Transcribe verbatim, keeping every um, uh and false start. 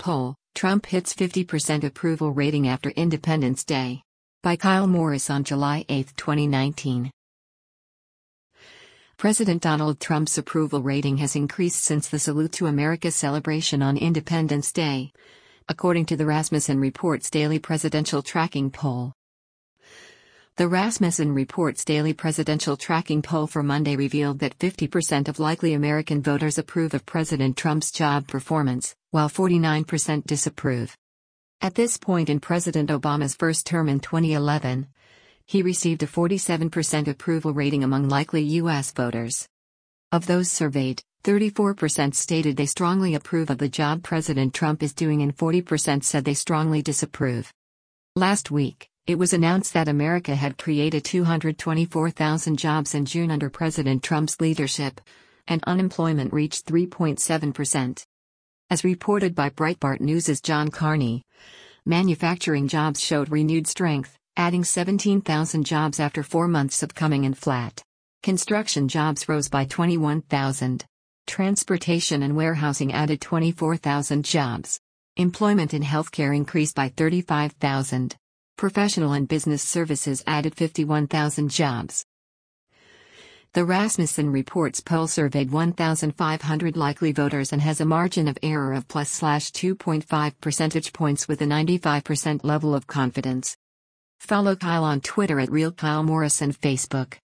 poll, Trump hits fifty percent approval rating after Independence Day. By Kyle Morris on July eighth, twenty nineteen. President Donald Trump's approval rating has increased since the Salute to America celebration on Independence Day, according to the Rasmussen Reports Daily Presidential Tracking Poll. The Rasmussen Reports Daily Presidential Tracking Poll for Monday revealed that fifty percent of likely American voters approve of President Trump's job performance, while forty-nine percent disapprove. At this point in President Obama's first term in twenty eleven, he received a forty-seven percent approval rating among likely U S voters. Of those surveyed, thirty-four percent stated they strongly approve of the job President Trump is doing and forty percent said they strongly disapprove. Last week, it was announced that America had created two hundred twenty-four thousand jobs in June under President Trump's leadership, and unemployment reached three point seven percent. As reported by Breitbart News' John Carney, manufacturing jobs showed renewed strength, adding seventeen thousand jobs after four months of coming in flat. Construction jobs rose by twenty-one thousand. Transportation and warehousing added twenty-four thousand jobs. Employment in healthcare increased by thirty-five thousand. Professional and business services added fifty-one thousand jobs. The Rasmussen Reports poll surveyed one thousand five hundred likely voters and has a margin of error of plus slash two point five percentage points with a ninety-five percent level of confidence. Follow Kyle on Twitter at Real Kyle Morris and Facebook.